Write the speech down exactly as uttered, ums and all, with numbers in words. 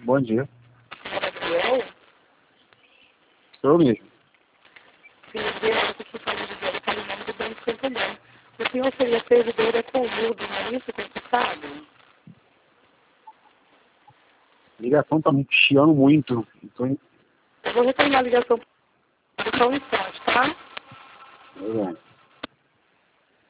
Bom dia. Gabriel? Sou eu mesmo. Filho dele, eu estou falando dele, está no nome do Banco Santander. O senhor seria servidor da Colmudo, não é isso que você sabe? A ligação tá me chiando muito. Então, Eu vou retornar a ligação só um instante, tá? é.